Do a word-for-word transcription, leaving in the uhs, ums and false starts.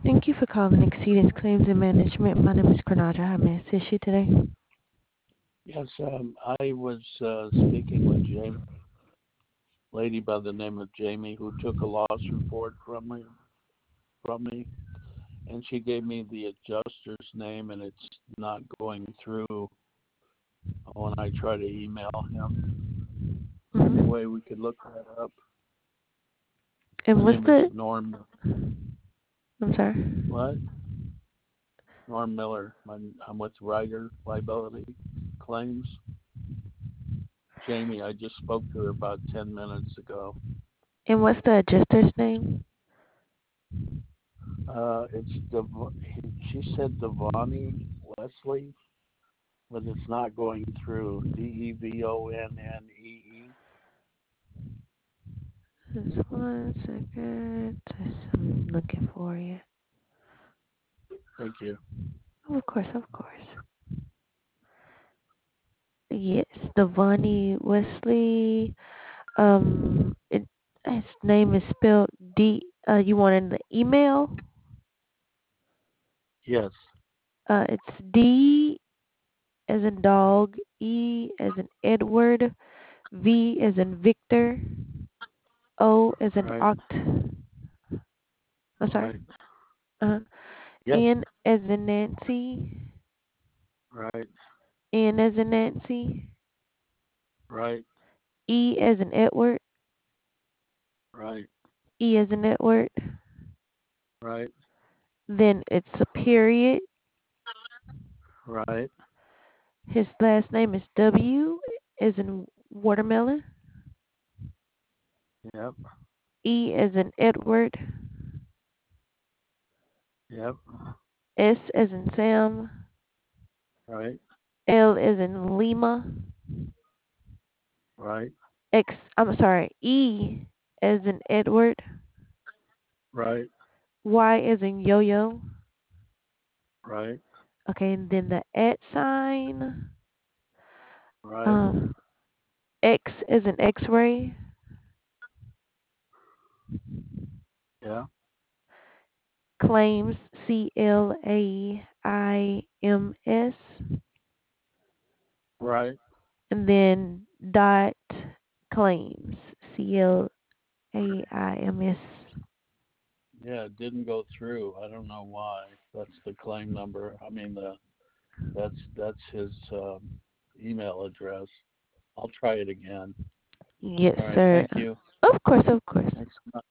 Thank you for calling Exceedance Claims and Management. My name is Granada. How may I assist you today? Yes, um, I was uh, speaking with Jamie, lady by the name of Jamie, who took a loss report from me, from me, and she gave me the adjuster's name, and it's not going through when I try to email him. Any Mm-hmm. way we could look that up? And My what's name is the? Norm. I'm sorry. What? Norm Miller. My, I'm with Ryder Liability Claims. Jamie, I just spoke to her about ten minutes ago. And what's the adjuster's name? Uh, it's Dev- she said Devani Wesley, but it's not going through. D E V O N N E E. Just one second. I'm looking for you. Thank you. Of course, of course. Yes, Devani Wesley. Um, it, his name is spelled D. Uh, you wanted the email? Yes. Uh, it's D as in dog, E as in Edward, V as in Victor, O as in Right. Oct. I'm sorry. Right. Uh, Yes. N as in Nancy, Right. N as in Nancy, Right. E as in Edward, Right. E as in Edward. Right. Then it's a period. Right. His last name is W as in watermelon, Yep. E as in Edward, Yep. S as in Sam, Right. L as in Lima, Right. X, I'm sorry, E as in Edward, Right. Y as in yo-yo. Right. Okay, and then the at sign, Right. um, X as in X-ray, Yeah. claims, C L A I M S, Right. and then dot claims, C L A I M S. Yeah. It didn't go through. I don't know why. That's the claim number. I mean, the that's that's his um, email address. I'll try it again. Yes, All right. sir. Thank you. Of course, of course. Thanks so much.